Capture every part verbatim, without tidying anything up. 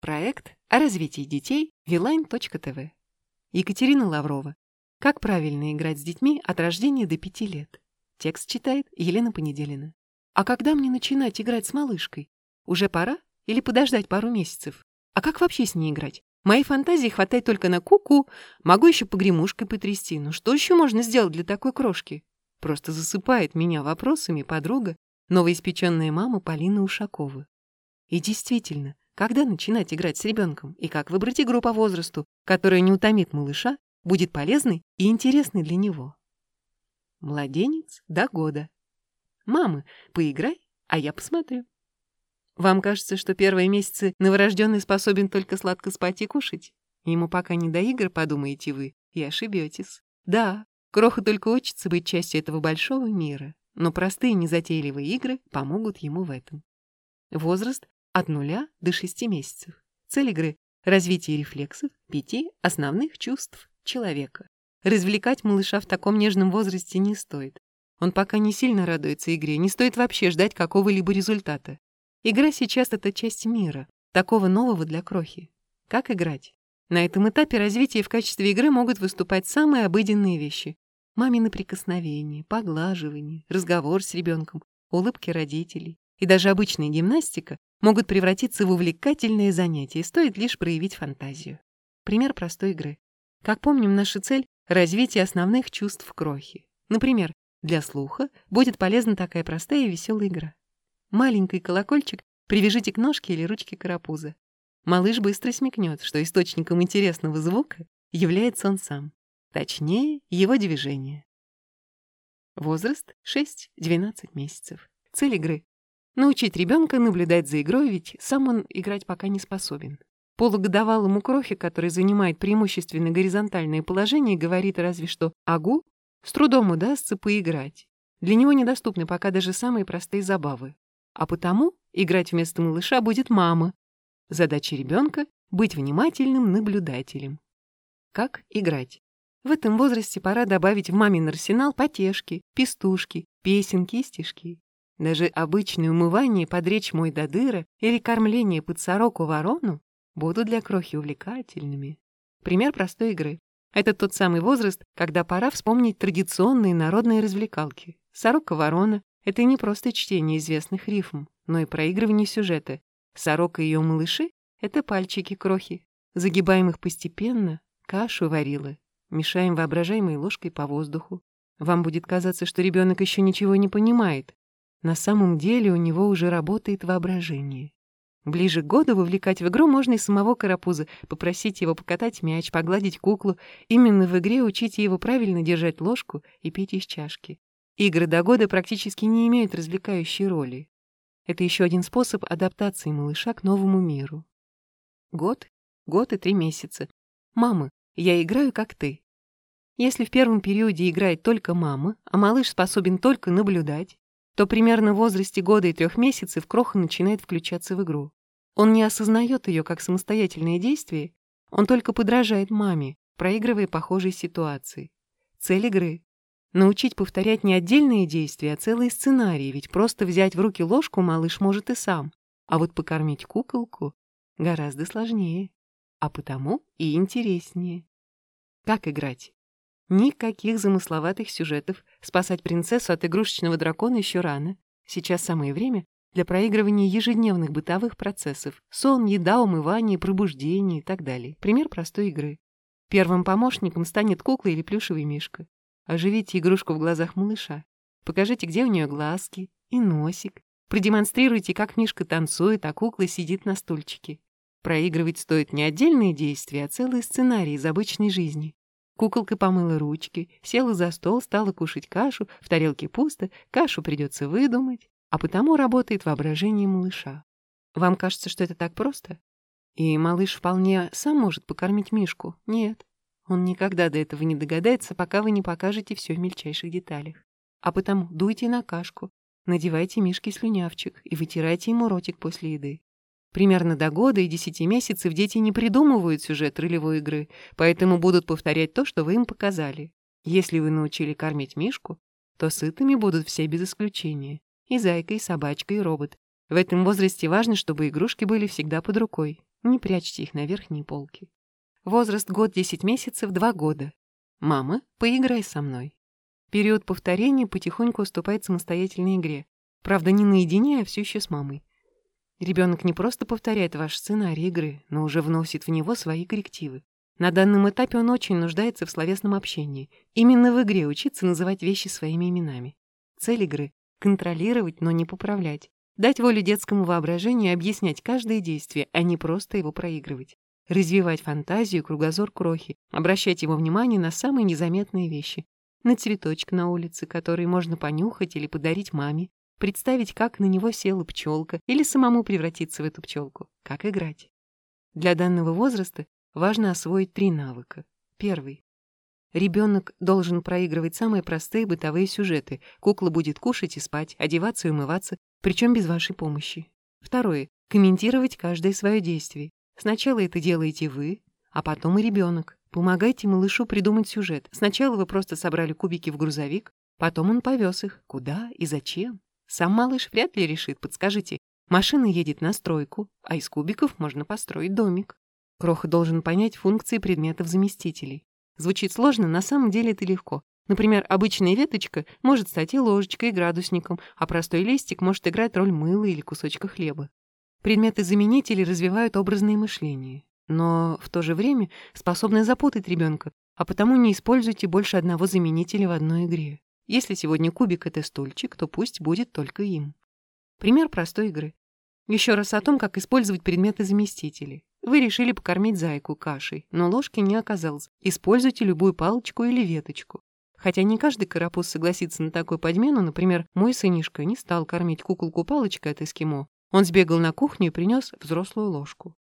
Проект о развитии детей вилайн точка тэ вэ. Екатерина Лаврова. Как правильно играть с детьми от рождения до пяти лет. Текст читает Елена Понеделина. А когда мне начинать играть с малышкой? Уже пора? Или подождать пару месяцев? А как вообще с ней играть? Моей фантазии хватает только на ку-ку. Могу еще погремушкой потрясти. Но что еще можно сделать для такой крошки? Просто засыпает меня вопросами подруга, новоиспеченная мама Полина Ушакова. И действительно, когда начинать играть с ребенком и как выбрать игру по возрасту, которая не утомит малыша, будет полезной и интересной для него? Младенец до года. Мамы, поиграй, а я посмотрю. Вам кажется, что первые месяцы новорожденный способен только сладко спать и кушать? Ему пока не до игр, подумаете вы, и ошибетесь. Да, Кроха только учится быть частью этого большого мира, но простые незатейливые игры помогут ему в этом. Возраст от нуля до шести месяцев. Цель игры – развитие рефлексов пяти основных чувств человека. Развлекать малыша в таком нежном возрасте не стоит. Он пока не сильно радуется игре, не стоит вообще ждать какого-либо результата. Игра сейчас – это часть мира, такого нового для крохи. Как играть? На этом этапе развития в качестве игры могут выступать самые обыденные вещи. Мамины прикосновения, поглаживание, разговор с ребенком, улыбки родителей. И даже обычная гимнастика могут превратиться в увлекательное занятие, стоит лишь проявить фантазию. Пример простой игры. Как помним, наша цель – развитие основных чувств крохи. Например, для слуха будет полезна такая простая и веселая игра. Маленький колокольчик привяжите к ножке или ручке карапуза. Малыш быстро смекнет, что источником интересного звука является он сам. Точнее, его движение. Возраст шесть-двенадцать месяцев. Цель игры – научить ребенка наблюдать за игрой, ведь сам он играть пока не способен. Полугодовалому крохе, который занимает преимущественно горизонтальное положение, говорит разве что «агу», с трудом удастся поиграть. Для него недоступны пока даже самые простые забавы. А потому играть вместо малыша будет мама. Задача ребенка – быть внимательным наблюдателем. Как играть? В этом возрасте пора добавить в мамин арсенал потешки, пестушки, песенки и стишки. Даже обычное умывание под речь «Мой до дыра» или кормление под сороку-ворону будут для крохи увлекательными. Пример простой игры. Это тот самый возраст, когда пора вспомнить традиционные народные развлекалки. Сорока-ворона — это не просто чтение известных рифм, но и проигрывание сюжета. Сорока и ее малыши — это пальчики крохи. Загибаем их постепенно, кашу варила. Мешаем воображаемой ложкой по воздуху. Вам будет казаться, что ребенок еще ничего не понимает. На самом деле у него уже работает воображение. Ближе к году вовлекать в игру можно и самого карапуза, попросить его покатать мяч, погладить куклу. Именно в игре учите его правильно держать ложку и пить из чашки. Игры до года практически не имеют развлекающей роли. Это еще один способ адаптации малыша к новому миру. Год, год и три месяца. Мама, я играю, как ты. Если в первом периоде играет только мама, а малыш способен только наблюдать, то примерно в возрасте года и трех месяцев кроха начинает включаться в игру. Он не осознает ее как самостоятельное действие, он только подражает маме, проигрывая похожие ситуации. Цель игры — научить повторять не отдельные действия, а целые сценарии, ведь просто взять в руки ложку малыш может и сам, а вот покормить куколку гораздо сложнее, а потому и интереснее. Как играть? Никаких замысловатых сюжетов. Спасать принцессу от игрушечного дракона еще рано. Сейчас самое время для проигрывания ежедневных бытовых процессов. Сон, еда, умывание, пробуждение и так далее. Пример простой игры. Первым помощником станет кукла или плюшевый мишка. Оживите игрушку в глазах малыша. Покажите, где у нее глазки и носик. Продемонстрируйте, как мишка танцует, а кукла сидит на стульчике. Проигрывать стоит не отдельные действия, а целые сценарии из обычной жизни. Куколка помыла ручки, села за стол, стала кушать кашу, в тарелке пусто, кашу придется выдумать, а потому работает воображение малыша. Вам кажется, что это так просто? И малыш вполне сам может покормить мишку? Нет, он никогда до этого не догадается, пока вы не покажете все в мельчайших деталях. А потому дуйте на кашку, надевайте мишке слюнявчик и вытирайте ему ротик после еды. Примерно до года и десяти месяцев дети не придумывают сюжет ролевой игры, поэтому будут повторять то, что вы им показали. Если вы научили кормить мишку, то сытыми будут все без исключения. И зайка, и собачка, и робот. В этом возрасте важно, чтобы игрушки были всегда под рукой. Не прячьте их на верхние полки. Возраст год десять месяцев, два года. Мама, поиграй со мной. Период повторения потихоньку уступает самостоятельной игре. Правда, не наедине, а все еще с мамой. Ребенок не просто повторяет ваш сценарий игры, но уже вносит в него свои коррективы. На данном этапе он очень нуждается в словесном общении. Именно в игре учиться называть вещи своими именами. Цель игры — контролировать, но не поправлять. Дать волю детскому воображению и объяснять каждое действие, а не просто его проигрывать. Развивать фантазию, кругозор крохи, обращать его внимание на самые незаметные вещи. На цветочек на улице, который можно понюхать или подарить маме. Представить, как на него села пчелка, или самому превратиться в эту пчелку. Как играть. Для данного возраста важно освоить три навыка. Первый. Ребенок должен проигрывать самые простые бытовые сюжеты. Кукла будет кушать и спать, одеваться и умываться, причем без вашей помощи. Второе. Комментировать каждое свое действие. Сначала это делаете вы, а потом и ребенок. Помогайте малышу придумать сюжет. Сначала вы просто собрали кубики в грузовик, потом он повез их. Куда и зачем? Сам малыш вряд ли решит, подскажите. Машина едет на стройку, а из кубиков можно построить домик. Кроха должен понять функции предметов-заместителей. Звучит сложно, на самом деле это легко. Например, обычная веточка может стать и ложечкой, и градусником, а простой листик может играть роль мыла или кусочка хлеба. Предметы-заменители развивают образное мышление, но в то же время способны запутать ребенка, а потому не используйте больше одного заменителя в одной игре. Если сегодня кубик — это стульчик, то пусть будет только им. Пример простой игры. Еще раз о том, как использовать предметы-заместители. Вы решили покормить зайку кашей, но ложки не оказалось. Используйте любую палочку или веточку. Хотя не каждый карапуз согласится на такую подмену, например, мой сынишка не стал кормить куколку палочкой от эскимо. Он сбегал на кухню и принес взрослую ложку.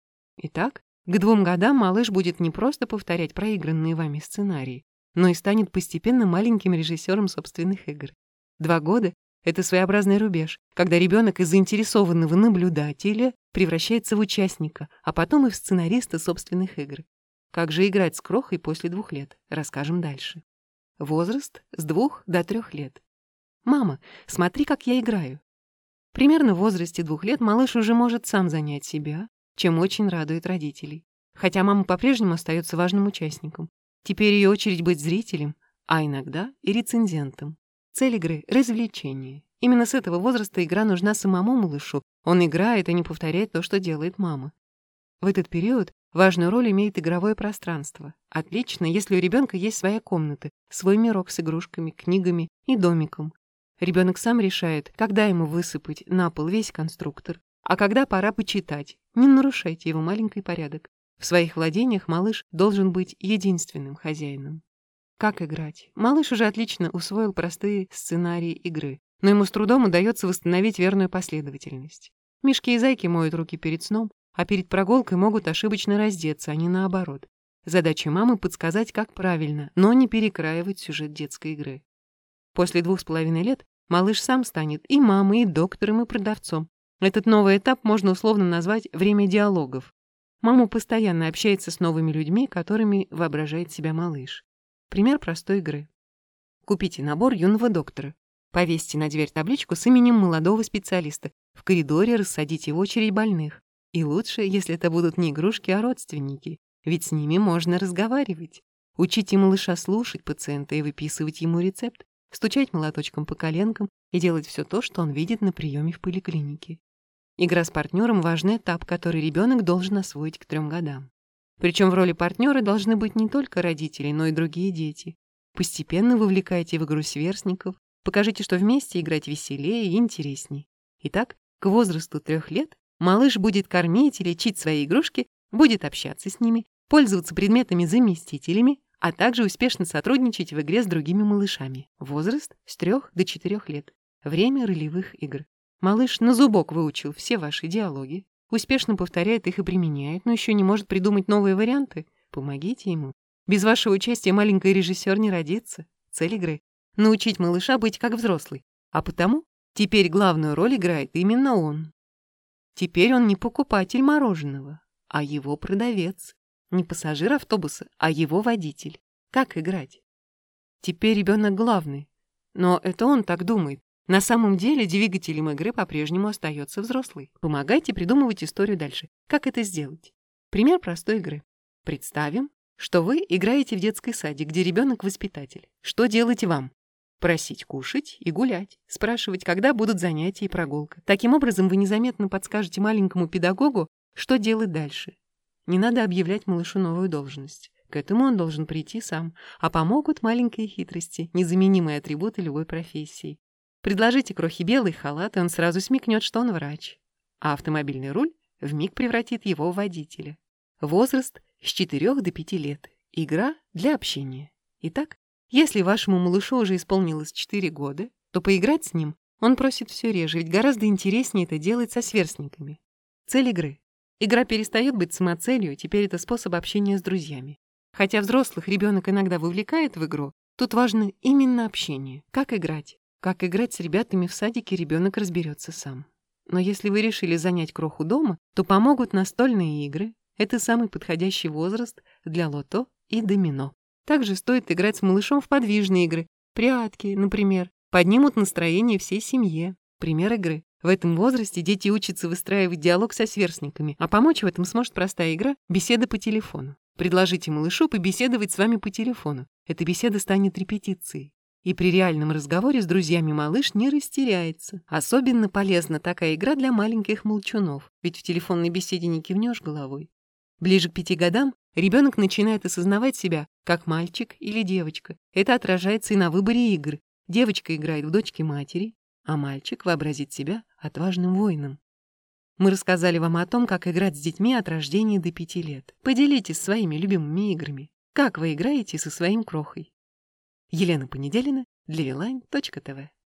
Итак, к двум годам малыш будет не просто повторять проигранные вами сценарии, но и станет постепенно маленьким режиссером собственных игр. Два года — это своеобразный рубеж, когда ребенок из заинтересованного наблюдателя превращается в участника, а потом и в сценариста собственных игр. Как же играть с крохой после двух лет, расскажем дальше. Возраст с двух до трех лет. «Мама, смотри, как я играю». Примерно в возрасте двух лет малыш уже может сам занять себя, чем очень радует родителей. Хотя мама по-прежнему остается важным участником. Теперь ее очередь быть зрителем, а иногда и рецензентом. Цель игры — развлечение. Именно с этого возраста игра нужна самому малышу. Он играет и не повторяет то, что делает мама. В этот период важную роль имеет игровое пространство. Отлично, если у ребенка есть своя комната, свой мирок с игрушками, книгами и домиком. Ребенок сам решает, когда ему высыпать на пол весь конструктор, а когда пора почитать. Не нарушайте его маленький порядок. В своих владениях малыш должен быть единственным хозяином. Как играть? Малыш уже отлично усвоил простые сценарии игры, но ему с трудом удается восстановить верную последовательность. Мишки и зайки моют руки перед сном, а перед прогулкой могут ошибочно раздеться, а не наоборот. Задача мамы — подсказать, как правильно, но не перекраивать сюжет детской игры. После двух с половиной лет малыш сам станет и мамой, и доктором, и продавцом. Этот новый этап можно условно назвать «время диалогов». Мама постоянно общается с новыми людьми, которыми воображает себя малыш. Пример простой игры. Купите набор юного доктора. Повесьте на дверь табличку с именем молодого специалиста. В коридоре рассадите в очередь больных. И лучше, если это будут не игрушки, а родственники. Ведь с ними можно разговаривать. Учите малыша слушать пациента и выписывать ему рецепт, стучать молоточком по коленкам и делать все то, что он видит на приеме в поликлинике. Игра с партнером — важный этап, который ребенок должен освоить к трем годам. Причем в роли партнера должны быть не только родители, но и другие дети. Постепенно вовлекайте в игру сверстников, покажите, что вместе играть веселее и интересней. Итак, к возрасту трех лет малыш будет кормить и лечить свои игрушки, будет общаться с ними, пользоваться предметами-заместителями, а также успешно сотрудничать в игре с другими малышами. Возраст с трех до четырех лет. Время ролевых игр. Малыш на зубок выучил все ваши диалоги, успешно повторяет их и применяет, но еще не может придумать новые варианты. Помогите ему. Без вашего участия маленький режиссер не родится. Цель игры — научить малыша быть как взрослый. А потому теперь главную роль играет именно он. Теперь он не покупатель мороженого, а его продавец. Не пассажир автобуса, а его водитель. Как играть? Теперь ребенок главный. Но это он так думает. На самом деле двигателем игры по-прежнему остается взрослый. Помогайте придумывать историю дальше. Как это сделать? Пример простой игры. Представим, что вы играете в детский садик, где ребенок воспитатель. Что делать вам? Просить кушать и гулять. Спрашивать, когда будут занятия и прогулка. Таким образом, вы незаметно подскажете маленькому педагогу, что делать дальше. Не надо объявлять малышу новую должность. К этому он должен прийти сам. А помогут маленькие хитрости, незаменимые атрибуты любой профессии. Предложите крохе белый халат, и он сразу смекнет, что он врач. А автомобильный руль вмиг превратит его в водителя. Возраст с четырёх до пяти лет. Игра для общения. Итак, если вашему малышу уже исполнилось четыре года, то поиграть с ним он просит все реже, ведь гораздо интереснее это делать со сверстниками. Цель игры. Игра перестает быть самоцелью, теперь это способ общения с друзьями. Хотя взрослых ребенок иногда вовлекает в игру, тут важно именно общение. Как играть? Как играть с ребятами в садике, ребенок разберется сам. Но если вы решили занять кроху дома, то помогут настольные игры. Это самый подходящий возраст для лото и домино. Также стоит играть с малышом в подвижные игры. Прятки, например, поднимут настроение всей семье. Пример игры. В этом возрасте дети учатся выстраивать диалог со сверстниками, а помочь в этом сможет простая игра «Беседа по телефону». Предложите малышу побеседовать с вами по телефону. Эта беседа станет репетицией. И при реальном разговоре с друзьями малыш не растеряется. Особенно полезна такая игра для маленьких молчунов, ведь в телефонной беседе не кивнешь головой. Ближе к пяти годам ребенок начинает осознавать себя как мальчик или девочка. Это отражается и на выборе игр. Девочка играет в дочки матери, а мальчик вообразит себя отважным воином. Мы рассказали вам о том, как играть с детьми от рождения до пяти лет. Поделитесь своими любимыми играми. Как вы играете со своим крохой? Елена Понеделина для Вилайн точка тв